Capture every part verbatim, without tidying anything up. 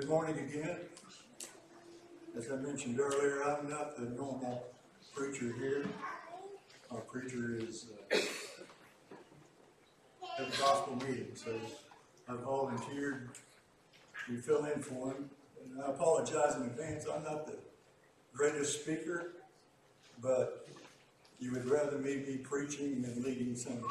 Good morning again. As I mentioned earlier, I'm not the normal preacher here. Our preacher is uh, at the gospel meeting, so I volunteered to fill in for him. And I apologize in advance. I'm not the greatest speaker, but you would rather me be preaching than leading Sunday.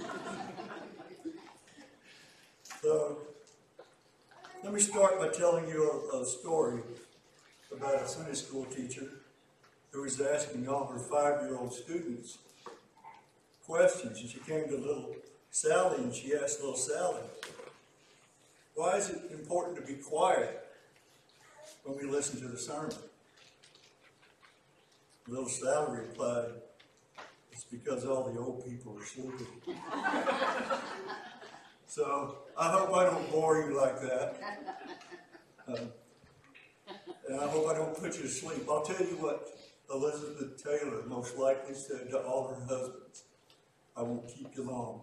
So, let me start by telling you a, a story about a Sunday school teacher who was asking all her five-year-old students questions. And she came to little Sally and she asked little Sally, "Why is it important to be quiet when we listen to the sermon?" Little Sally replied, "It's because all the old people are sleeping." So, I hope I don't bore you like that. Uh, and I hope I don't put you to sleep. I'll tell you what Elizabeth Taylor most likely said to all her husbands: "I won't keep you long."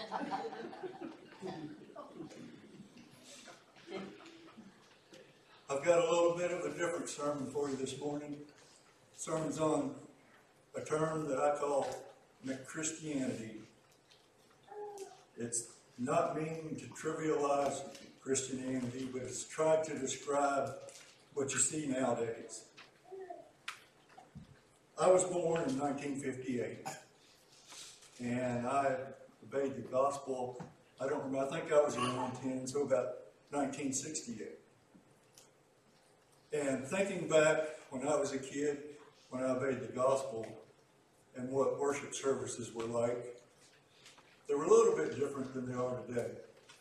I've got a little bit of a different sermon for you this morning. The sermon's on a term that I call McChristianity. It's not meaning to trivialize Christianity, but it's tried to describe what you see nowadays. I was born in nineteen fifty-eight, and I obeyed the gospel. I don't remember, I think I was around ten, so about nineteen sixty-eight. And thinking back when I was a kid, when I obeyed the gospel, and what worship services were like, they were a little bit different than they are today.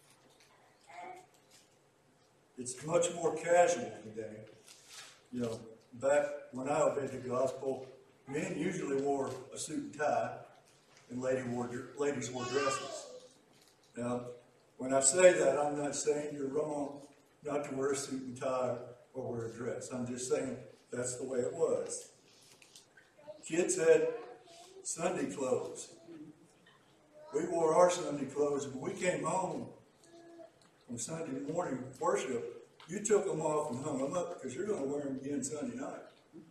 It's much more casual today. You know, back when I obeyed the gospel, men usually wore a suit and tie, and lady wore, ladies wore dresses. Now, when I say that, I'm not saying you're wrong not to wear a suit and tie or wear a dress. I'm just saying that's the way it was. Kids had Sunday clothes. We wore our Sunday clothes, and when we came home on Sunday morning worship, you took them off and hung them up because you're going to wear them again Sunday night.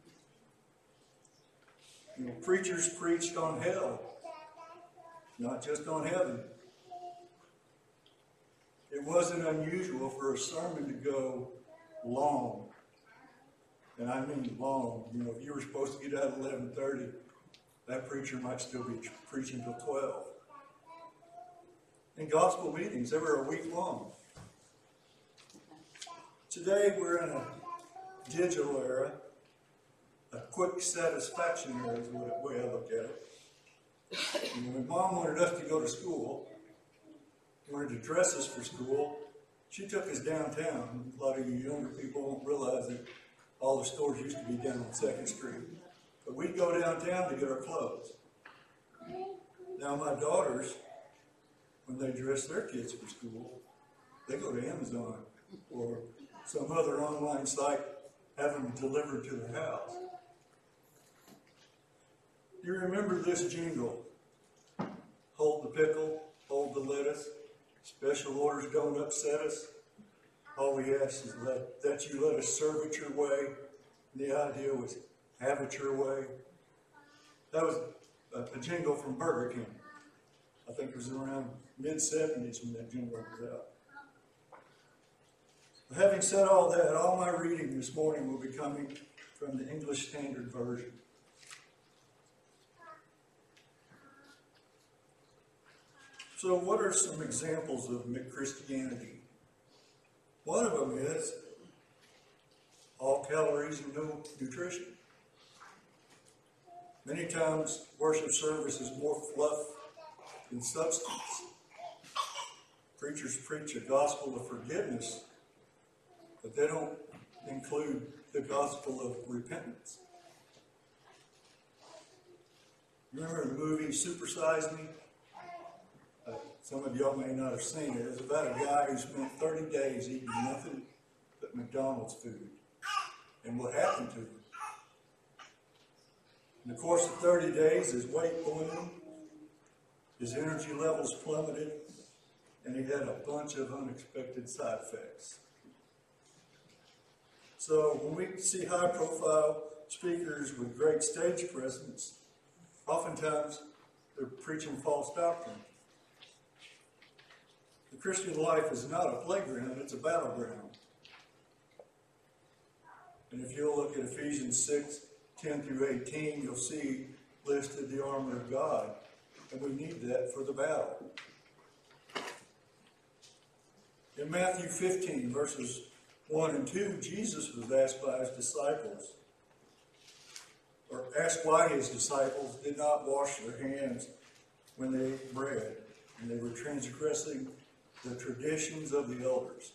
You know, preachers preached on hell, not just on heaven. It wasn't unusual for a sermon to go long, and I mean long. You know, if you were supposed to get out at eleven thirty, that preacher might still be preaching till twelve. And gospel meetings, they were a week long. Today we're in a digital era, a quick satisfaction era is the way I look at it. And when Mom wanted us to go to school, wanted to dress us for school, she took us downtown. A lot of you younger people won't realize that all the stores used to be down on second street. But we'd go downtown to get our clothes. Now my daughters, when they dress their kids for school, they go to Amazon or some other online site, have them delivered to their house. You remember this jingle? Hold the pickle, hold the lettuce. Special orders don't upset us. All we ask is let, that you let us serve it your way. The idea was have it your way. That was a, a jingle from Burger King. I think it was around mid seventies when that jingle was out. But having said all that, all my reading this morning will be coming from the English Standard Version. So what are some examples of McChristianity? One of them is all calories and no nutrition. Many times worship service is more fluff than substance. Preachers preach a gospel of forgiveness, but they don't include the gospel of repentance. Remember the movie Super Size Me? Uh, some of y'all may not have seen it. It's about a guy who spent thirty days eating nothing but McDonald's food. And what happened to him? In the course of thirty days, his weight ballooned, his energy levels plummeted, and he had a bunch of unexpected side effects. So when we see high-profile speakers with great stage presence, oftentimes they're preaching false doctrine. The Christian life is not a playground, it's a battleground. And if you'll look at Ephesians six, ten through eighteen, you'll see listed the armor of God. And we need that for the battle. In Matthew fifteen, verses one and two, Jesus was asked by his disciples, or asked why his disciples did not wash their hands when they ate bread, and they were transgressing the traditions of the elders.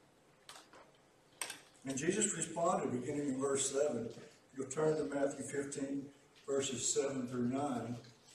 And Jesus responded, beginning in verse seven. You'll turn to Matthew fifteen, verses seven through nine.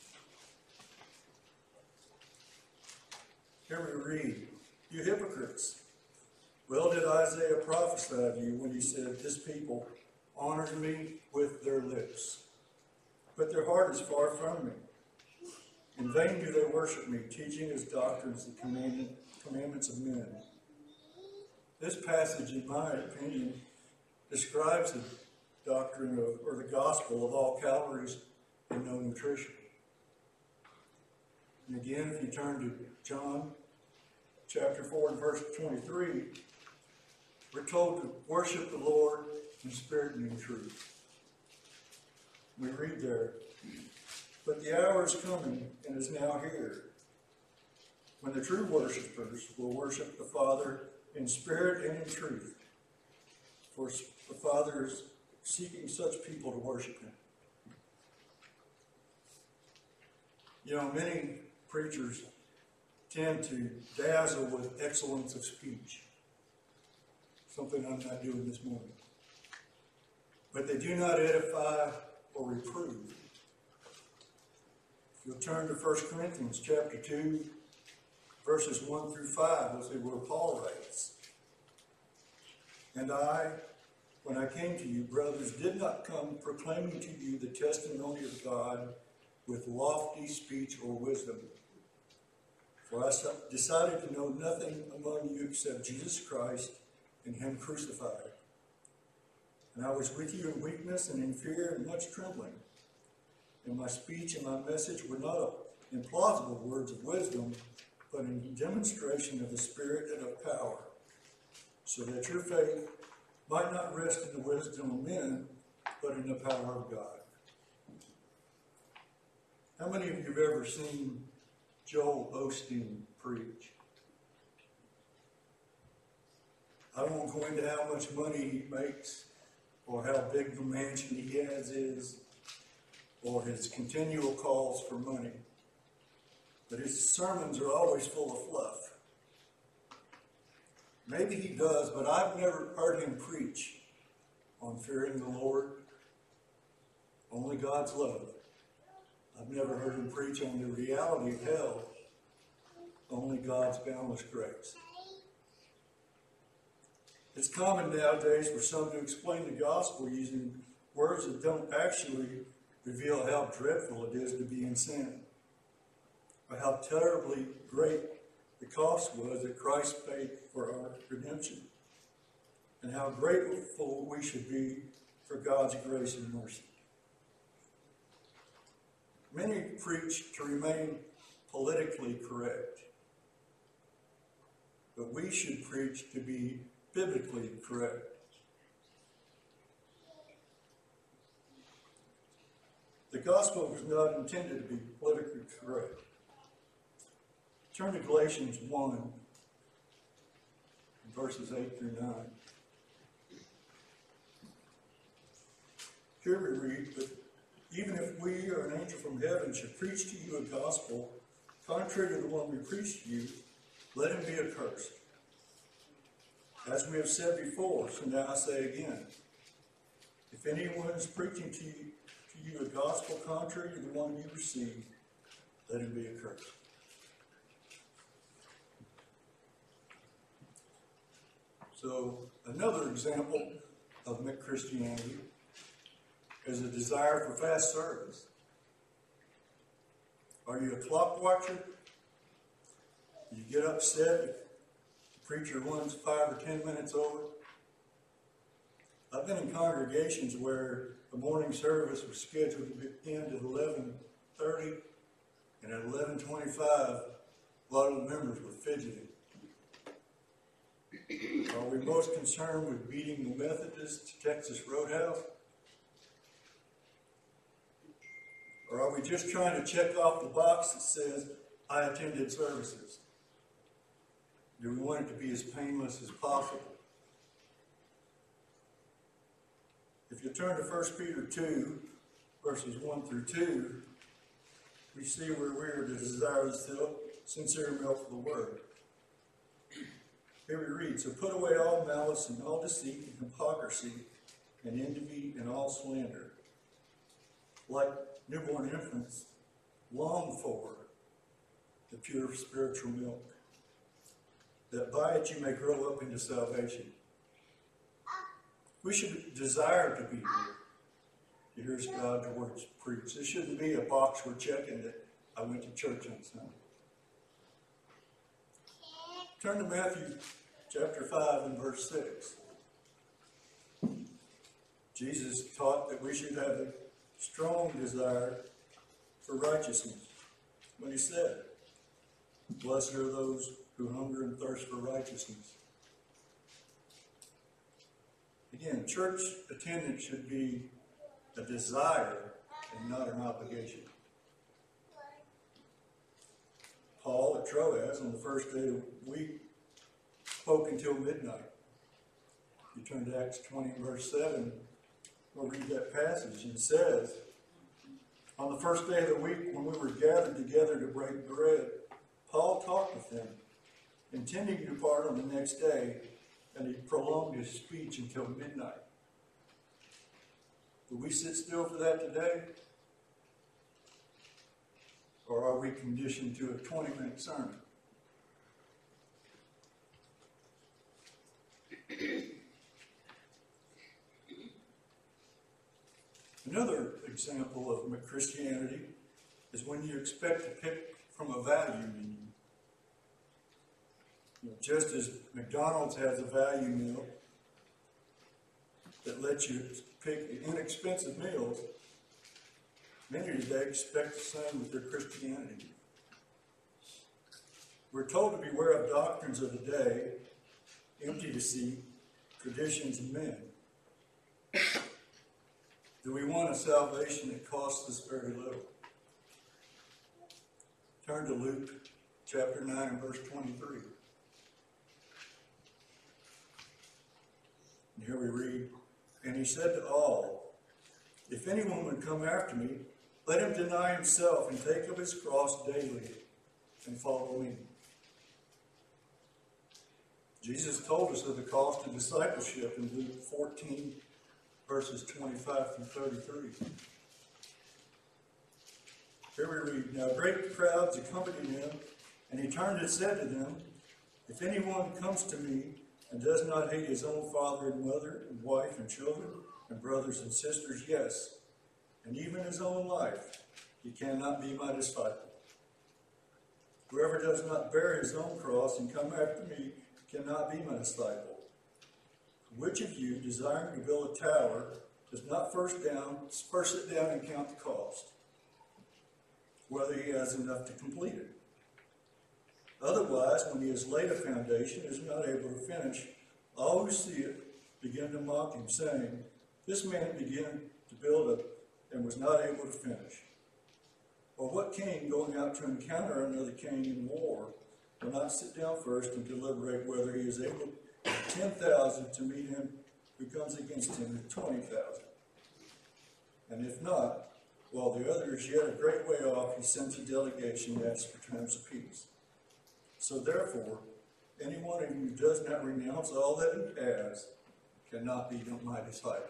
Here we read, "You hypocrites, well did Isaiah prophesy of you when he said, 'This people honors me with their lips, but their heart is far from me. In vain do they worship me, teaching as doctrines the commandment, commandments of men.'" This passage, in my opinion, describes the doctrine of, or the gospel of all calories and no nutrition. And again, if you turn to John chapter four and verse twenty-three, we're told to worship the Lord in spirit and in truth. We read there, "But the hour is coming and is now here, when the true worshipers will worship the Father in spirit and in truth. For the Father is seeking such people to worship him." You know, many preachers tend to dazzle with excellence of speech. Something I'm not doing this morning. But they do not edify or reprove. You'll turn to First Corinthians chapter two, verses one through five, we'll see where Paul writes, "And I, when I came to you, brothers, did not come proclaiming to you the testimony of God with lofty speech or wisdom. For I decided to know nothing among you except Jesus Christ and him crucified. And I was with you in weakness and in fear and much trembling. And my speech and my message were not implausible words of wisdom, but in demonstration of the Spirit and of power, so that your faith might not rest in the wisdom of men, but in the power of God." How many of you have ever seen Joel Osteen preach? I won't go into how much money he makes, or how big the mansion he has is, or his continual calls for money. But his sermons are always full of fluff. Maybe he does, but I've never heard him preach on fearing the Lord, only God's love. I've never heard him preach on the reality of hell, only God's boundless grace. It's common nowadays for some to explain the gospel using words that don't actually reveal how dreadful it is to be in sin, or how terribly great the cost was that Christ paid for our redemption, and how grateful we should be for God's grace and mercy. Many preach to remain politically correct, but we should preach to be biblically correct. The gospel was not intended to be politically correct. Turn to Galatians one, verses eight through nine. Here we read, "But even if we or an angel from heaven should preach to you a gospel contrary to the one we preach to you, let him be accursed. As we have said before, so now I say again, if anyone is preaching to you, to you a gospel contrary to the one you received, let him be accursed." So, another example of McChristianity is a desire for fast service. Are you a clock watcher? Do you get upset if the preacher runs five or ten minutes over? I've been in congregations where the morning service was scheduled to end at eleven thirty, and at eleven twenty-five, a lot of the members were fidgeting. Are we most concerned with beating the Methodists to Texas Roadhouse? Or are we just trying to check off the box that says, I attended services? Do we want it to be as painless as possible? If you turn to First Peter two, verses one through two, we see where we are to desire the sincere milk of the word. Here we read, so put away all malice and all deceit and hypocrisy and envy and all slander. Like newborn infants, long for the pure spiritual milk, that by it you may grow up into salvation. We should desire to be here to hear God's words preached. This shouldn't be a box we're checking that I went to church on Sunday. Turn to Matthew chapter five and verse six. Jesus taught that we should have a strong desire for righteousness. When he said, blessed are those who hunger and thirst for righteousness. Again, church attendance should be a desire and not an obligation. Paul at Troas on the first day of the week spoke until midnight. You turn to Acts twenty, verse seven, we'll read that passage, and it says, on the first day of the week when we were gathered together to break bread, Paul talked with them, intending to depart on the next day, and he prolonged his speech until midnight. Do we sit still for that today? Or are we conditioned to a twenty-minute sermon? Another example of Christianity is when you expect to pick from a value menu. You know, just as McDonald's has a value meal that lets you pick inexpensive meals, many today expect the same with their Christianity. We're told to beware of doctrines of the day, empty deceit, traditions, and men. Do we want a salvation that costs us very little? Turn to Luke chapter nine and verse twenty-three. And here we read, and he said to all, if anyone would come after me, let him deny himself and take up his cross daily and follow me. Jesus told us of the cost of discipleship in Luke fourteen, verses twenty-five through thirty-three. Here we read, now great crowds accompanied him, and he turned and said to them, if anyone comes to me and does not hate his own father and mother and wife and children and brothers and sisters, yes, and even his own life, he cannot be my disciple. Whoever does not bear his own cross and come after me cannot be my disciple. Which of you, desiring to build a tower, does not first down, first sit down and count the cost, whether he has enough to complete it? Otherwise, when he has laid a foundation and is not able to finish, all who see it begin to mock him, saying, this man began to build it and was not able to finish. Or what king going out to encounter another king in war will not sit down first and deliberate whether he is able ten thousand to meet him who comes against him with twenty thousand? And if not, while the other is yet a great way off, he sends a delegation to ask for terms of peace. So therefore, anyone who does not renounce all that he has cannot be my disciple.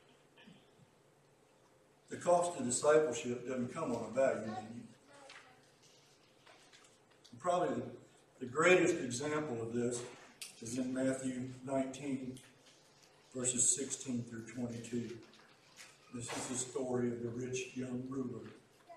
The cost of discipleship doesn't come on a value menu. Probably the, the greatest example of this is in Matthew nineteen, verses sixteen through twenty-two. This is the story of the rich young ruler.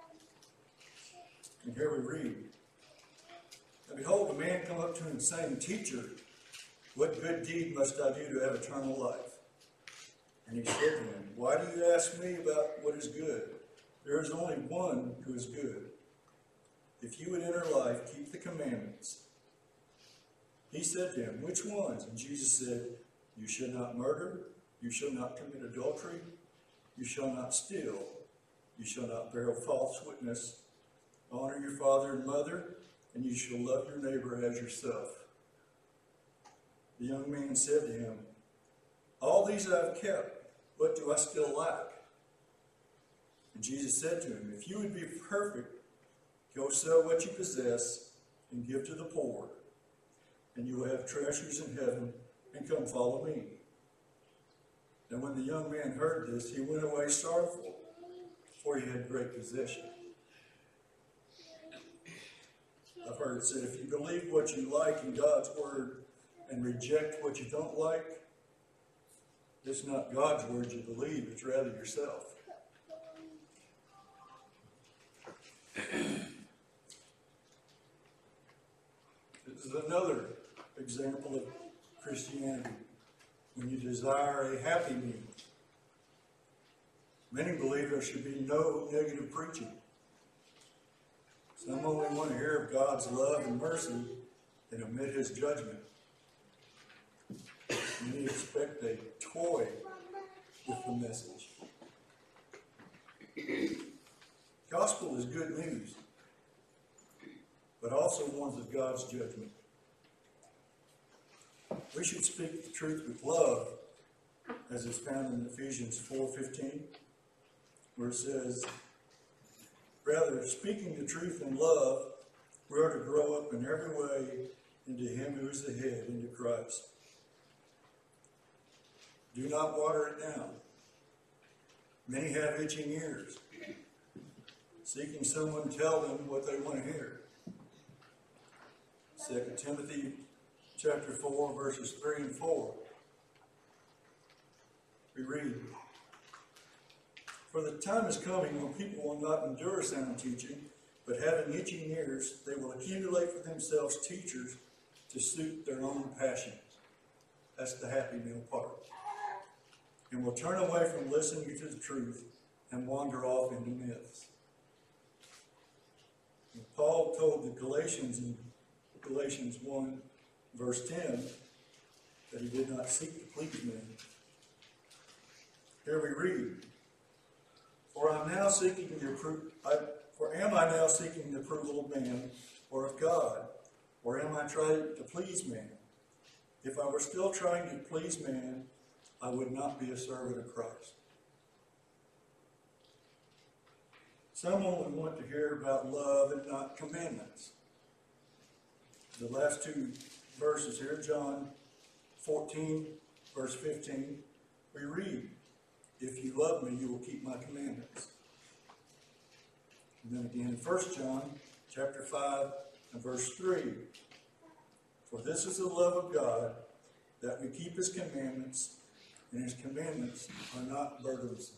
And here we read, and behold, a man come up to him saying, Teacher, what good deed must I do to have eternal life? And he said to him, "Why do you ask me about what is good? There is only one who is good. If you would enter life, keep the commandments." He said to him, "Which ones?" And Jesus said, "You shall not murder, you shall not commit adultery, you shall not steal, you shall not bear false witness, honor your father and mother, and you shall love your neighbor as yourself." The young man said to him, "All these I have kept. What do I still lack?" And Jesus said to him, "If you would be perfect, go sell what you possess and give to the poor, and you will have treasures in heaven, and come follow me." And when the young man heard this, he went away sorrowful, for he had great possession. I've heard it said, if you believe what you like in God's word and reject what you don't like, it's not God's word you believe, it's rather yourself. This is another example of Christianity, when you desire a happy meal. Many believe there should be no negative preaching. Some only want to hear of God's love and mercy and omit his judgment. Many expect a toy with the message. Gospel is good news, but also warns of God's judgment. We should speak the truth with love, as is found in Ephesians four fifteen, where it says, "Rather, speaking the truth in love, we are to grow up in every way into him who is the head, into Christ." Do not water it down. Many have itching ears, seeking someone to tell them what they want to hear. Second Timothy chapter four, verses three and four. We read, "For the time is coming when people will not endure sound teaching, but having itching ears, they will accumulate for themselves teachers to suit their own passions." That's the happy meal part. "And will turn away from listening to the truth and wander off into myths." And Paul told the Galatians in Galatians one, verse ten, that he did not seek to please men. Here we read, For I'm now seeking the appro- I, for am I now seeking the approval of man or of God, or am I trying to please man? If I were still trying to please man, I would not be a servant of Christ. Some only want to hear about love and not commandments. The last two verses here, John fourteen, verse fifteen, we read, "If you love me, you will keep my commandments." And then again, First John chapter five and verse three, "For this is the love of God, that we keep his commandments, and his commandments are not burdensome."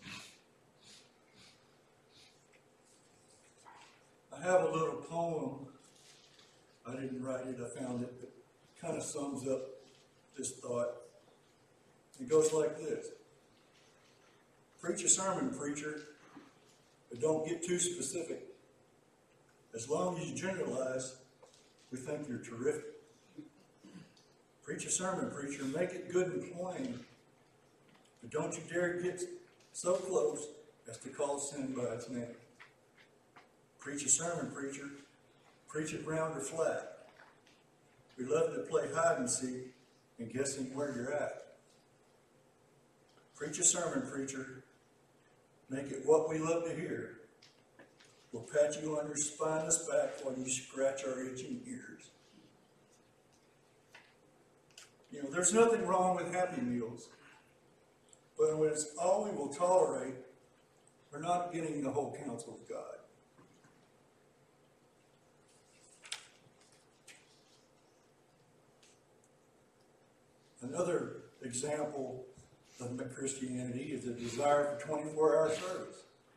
I have a little poem. I didn't write it, I found it, but it kind of sums up this thought. It goes like this. Preach a sermon, preacher, but don't get too specific. As long as you generalize, we think you're terrific. Preach a sermon, preacher, make it good and plain, but don't you dare get so close as to call sin by its name. Preach a sermon, preacher, preach it round or flat. We love to play hide and seek and guessing where you're at. Preach a sermon, preacher, make it what we love to hear. We'll pat you on your spineless back while you scratch our itching ears. You know, there's nothing wrong with happy meals, but when it's all we will tolerate, we're not getting the whole counsel of God. Another example of Christianity is a desire for twenty-four hour service.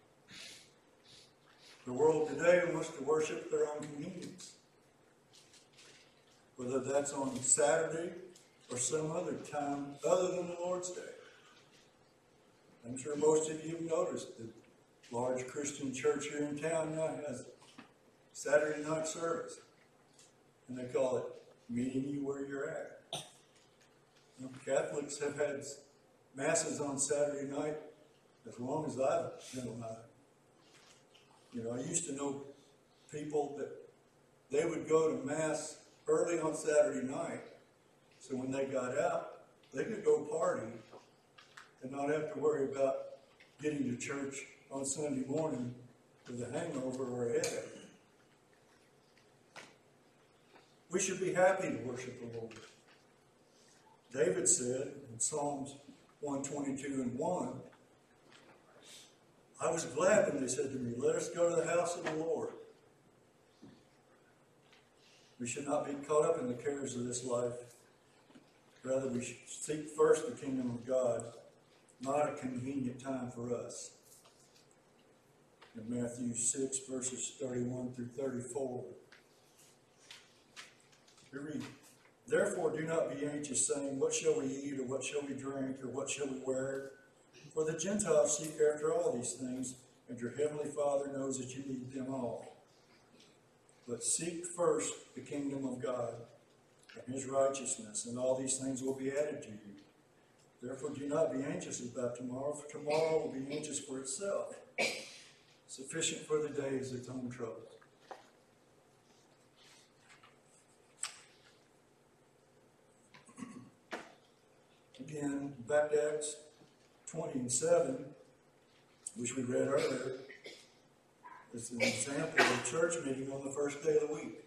The world today wants to worship their own convenience, whether that's on Saturday or some other time other than the Lord's Day. I'm sure most of you have noticed that large Christian church here in town now has Saturday night service. And they call it meeting you where you're at. You know, Catholics have had masses on Saturday night as long as I've been alive. You know, I used to know people that they would go to Mass early on Saturday night, so when they got out, they could go party and not have to worry about getting to church on Sunday morning with a hangover or a headache. We should be happy to worship the Lord. David said in Psalms one twenty-two and one, I was glad when they said to me, let us go to the house of the Lord. We should not be caught up in the cares of this life. Rather, we should seek first the kingdom of God, not a convenient time for us. In Matthew six, verses thirty-one through thirty-four, we read, therefore do not be anxious, saying, what shall we eat, or what shall we drink, or what shall we wear? For the Gentiles seek after all these things, and your heavenly Father knows that you need them all. But seek first the kingdom of God and his righteousness, and all these things will be added to you. Therefore do not be anxious about tomorrow, for tomorrow will be anxious for itself. Sufficient for the day is its own trouble. Again, back to Acts twenty and seven, which we read earlier, is an example of a church meeting on the first day of the week.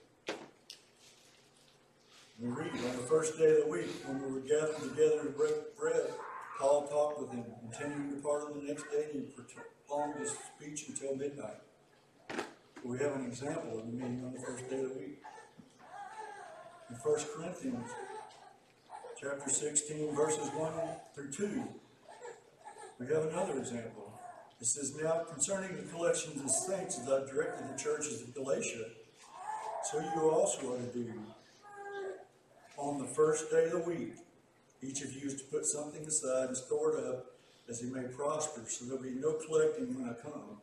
We read, on the first day of the week, when we were gathered together to break bread, Paul talked with them, continuing to depart on the next day, and he prolonged his speech until midnight. So we have an example of the meeting on the first day of the week. In First Corinthians chapter sixteen, verses one through two, we have another example. It says, now concerning the collections of saints, as I've directed the churches of Galatia, so you also are to do. On the first day of the week, each of you is to put something aside and store it up as he may prosper, so there will be no collecting when I come.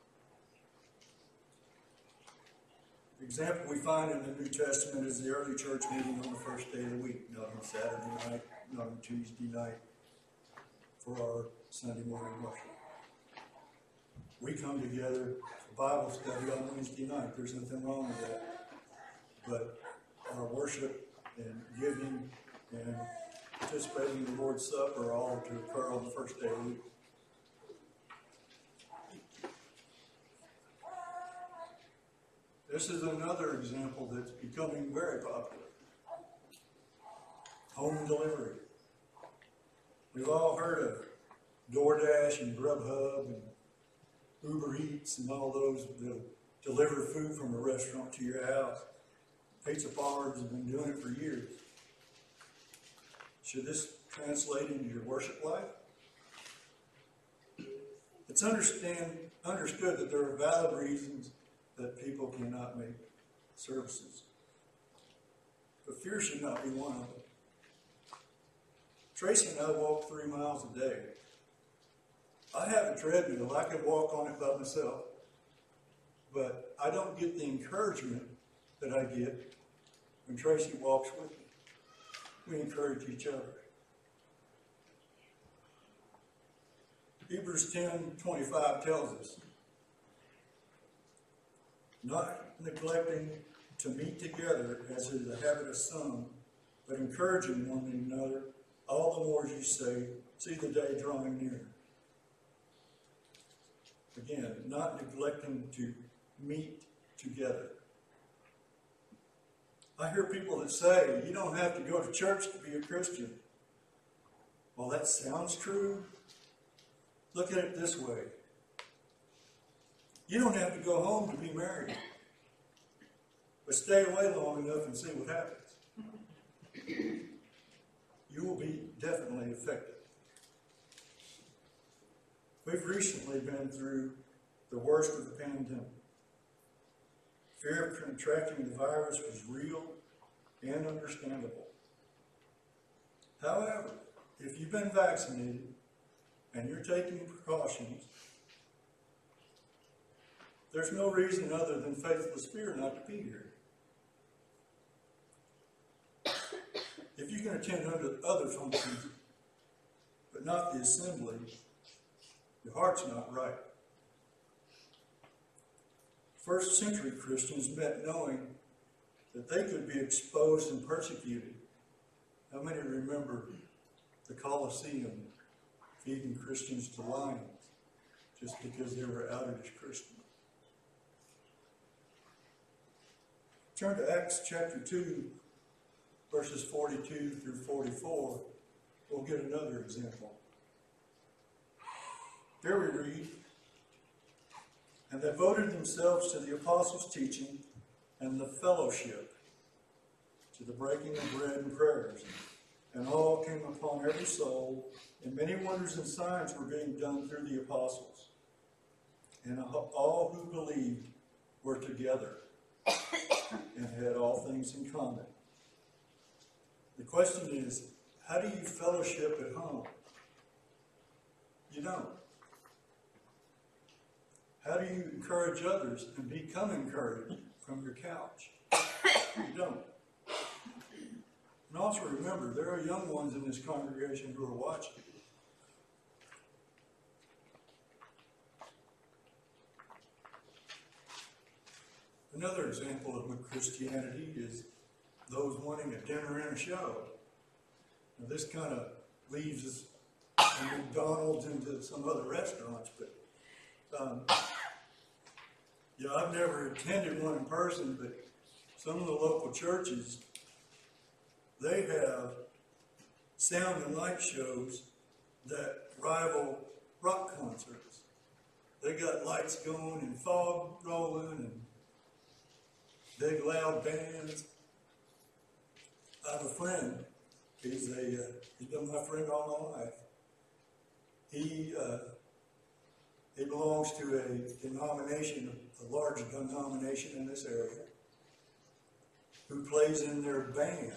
The example we find in the New Testament is the early church meeting on the first day of the week, not on Saturday night, not on Tuesday night, for our Sunday morning worship. We come together for Bible study on Wednesday night. There's nothing wrong with that. But our worship and giving and participating in the Lord's Supper are all to occur on the first day of the week. This is another example that's becoming very popular. Home delivery. We've all heard of DoorDash and Grubhub and Uber Eats and all those that deliver food from a restaurant to your house. Pizza parlors have been doing it for years. Should this translate into your worship life? It's understand, understood that there are valid reasons that people cannot make services. But fear should not be one of them. Tracy and I walk three miles a day. I have a treadmill. I could walk on it by myself. But I don't get the encouragement that I get when Tracy walks with me. We encourage each other. Hebrews ten twenty-five tells us, not neglecting to meet together as is the habit of some, but encouraging one another, all the more as you say, see the day drawing near. Again, not neglecting to meet together. I hear people that say, you don't have to go to church to be a Christian. Well, that sounds true. Look at it this way. You don't have to go home to be married. But stay away long enough and see what happens. You will be definitely affected. We've recently been through the worst of the pandemic. Fear of contracting the virus was real and understandable. However, if you've been vaccinated and you're taking precautions, there's no reason other than faithless fear not to be here. If you can attend other functions, but not the assembly, your heart's not right. First century Christians met knowing that they could be exposed and persecuted. How many remember the Colosseum feeding Christians to lions just because they were outed as Christians? Turn to Acts chapter two, verses forty-two through forty-four. We'll get another example. Here we read, "And they devoted themselves to the apostles' teaching and the fellowship, to the breaking of bread and prayers. And all came upon every soul, and many wonders and signs were being done through the apostles. And all who believed were together and had all things in common." The question is, how do you fellowship at home? You don't. How do you encourage others and become encouraged from your couch? You don't. And also remember, there are young ones in this congregation who are watching. Another example of Christianity is those wanting a dinner and a show. Now, this kind of leaves us from McDonald's into some other restaurants, but um, you know, I've never attended one in person, but some of the local churches, they have sound and light shows that rival rock concerts. They got lights going and fog rolling and big loud bands. I have a friend. He's a uh, he's been my friend all my life. He uh, he belongs to a denomination, a large denomination in this area, who plays in their band.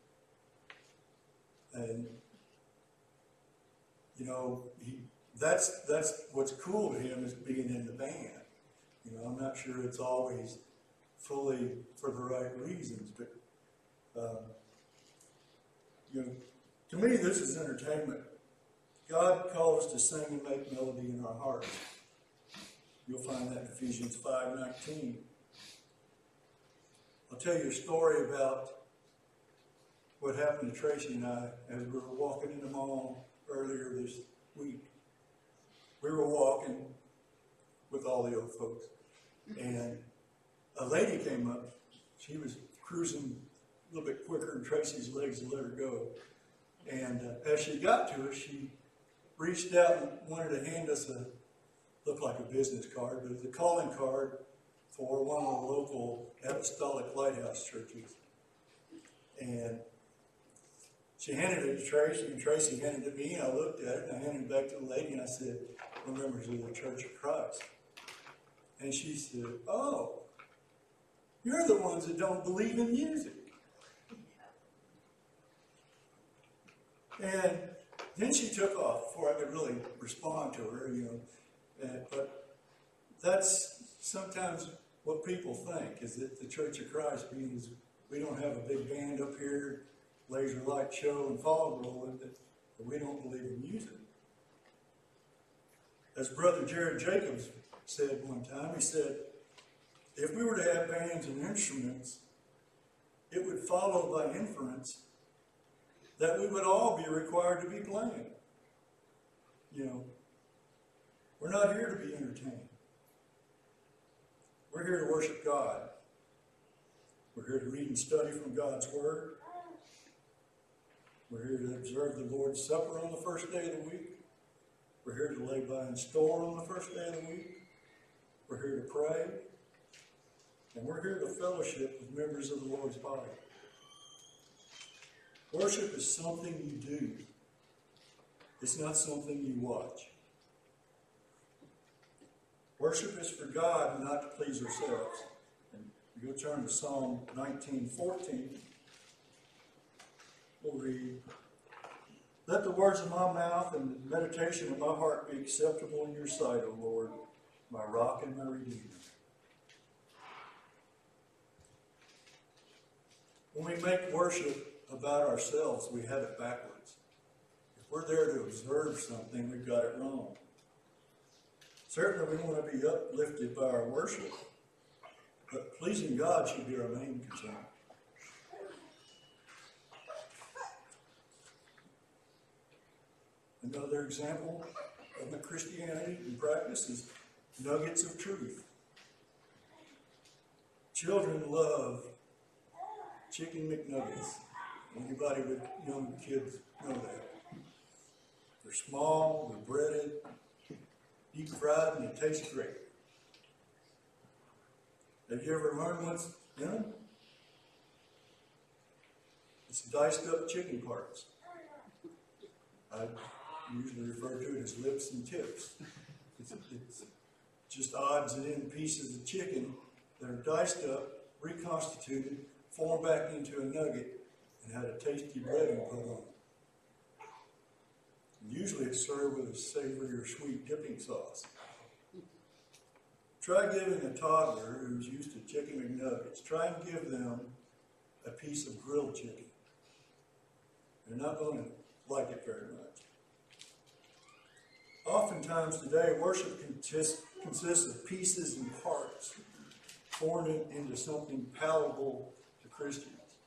And you know, he that's that's what's cool to him, is being in the band. You know, I'm not sure it's always fully for the right reasons, but um, you know, to me, this is entertainment. God calls us to sing and make melody in our hearts. You'll find that in Ephesians five nineteen. I'll tell you a story about what happened to Tracy and I as we were walking in the mall earlier this week. We were walking with all the old folks, and a lady came up. She was cruising a little bit quicker than Tracy's legs to let her go. And uh, as she got to us, she reached out and wanted to hand us a, looked like a business card, but it was a calling card for one of the local apostolic lighthouse churches. And she handed it to Tracy, and Tracy handed it to me, and I looked at it, and I handed it back to the lady, and I said, "We're members of the Church of Christ." And she said, "Oh, you're the ones that don't believe in music." And then she took off before I could really respond to her, you know. And, but that's sometimes what people think, is that the Church of Christ means we don't have a big band up here, laser light show and fog rolling, that, that we don't believe in music. As Brother Jared Jacobs said one time, he said, if we were to have bands and instruments, it would follow by inference that we would all be required to be playing. You know, we're not here to be entertained. We're here to worship God. We're here to read and study from God's Word. We're here to observe the Lord's Supper on the first day of the week. We're here to lay by and store on the first day of the week. We're here to pray. And we're here to fellowship with members of the Lord's body. Worship is something you do. It's not something you watch. Worship is for God and not to please ourselves. And you'll turn to Psalm nineteen fourteen. We'll read, Let the words of my mouth and the meditation of my heart be acceptable in your sight, O Lord, my rock and my redeemer. When we make worship about ourselves, we have it backwards. If we're there to observe something, we've got it wrong. Certainly we want to be uplifted by our worship, but pleasing God should be our main concern. Another example of the Christianity in practice is nuggets of truth. Children love chicken McNuggets. Anybody with young kids know that. They're small, they're breaded, deep fried, and they taste great. Have you ever learned what's in them? It's diced up chicken parts. I usually refer to it as lips and tips. It's, it's just odds and end pieces of chicken that are diced up, reconstituted, formed back into a nugget, and had a tasty breading put on. And usually it's served with a savory or sweet dipping sauce. Try giving a toddler who's used to chicken McNuggets, try and give them a piece of grilled chicken. They're not going to like it very much. Oftentimes today, worship consists, consists of pieces and parts formed into something palatable to Christians.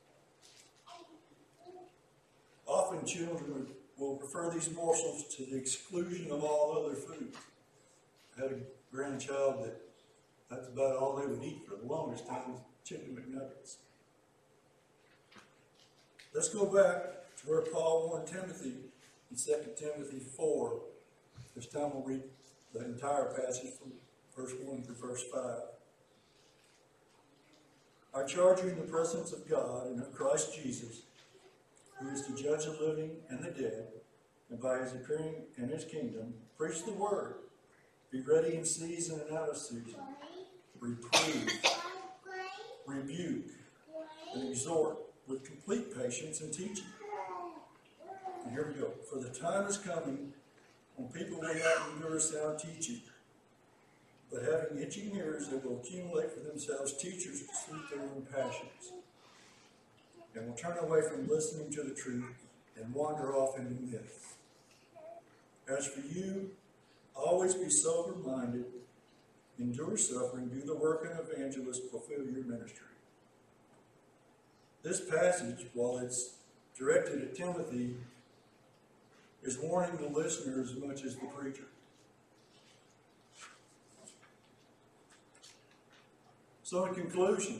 Often children will prefer these morsels to the exclusion of all other foods. I had a grandchild that that's about all they would eat for the longest time was chicken McNuggets. Let's go back to where Paul warned Timothy in Second Timothy four. This time we'll read the entire passage from verse one to verse five. I charge you in the presence of God and of Christ Jesus, who is to judge the living and the dead, and by his appearing in his kingdom, preach the word. Be ready in season and out of season. Reprove, rebuke, and exhort with complete patience and teaching. And here we go. For the time is coming when people will not endure sound teaching, but having itching ears, they will accumulate for themselves teachers to suit their own passions, and will turn away from listening to the truth and wander off into myths. As for you, always be sober-minded, endure suffering, do the work of an evangelist, fulfill your ministry. This passage, while it's directed at Timothy, is warning the listener as much as the preacher. So in conclusion,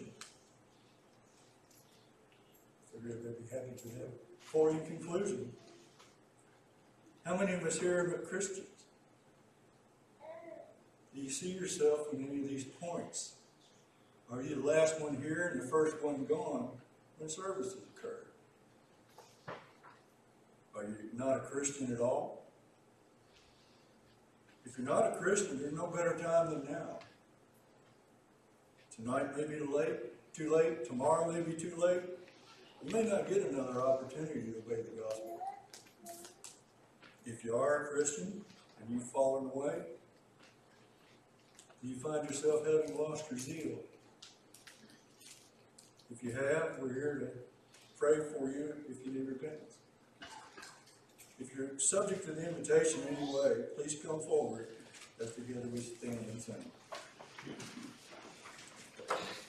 I'd be happy to have. For in conclusion, how many of us here are Christians? Do you see yourself in any of these points? Are you the last one here and the first one gone when services occur? Are you not a Christian at all? If you're not a Christian, there's no better time than now. Tonight may be too late, too late. Tomorrow may be too late. You may not get another opportunity to obey the gospel. If you are a Christian and you've fallen away, do you find yourself having lost your zeal? If you have, we're here to pray for you if you need repentance. If you're subject to the invitation anyway, please come forward as together we stand and sing.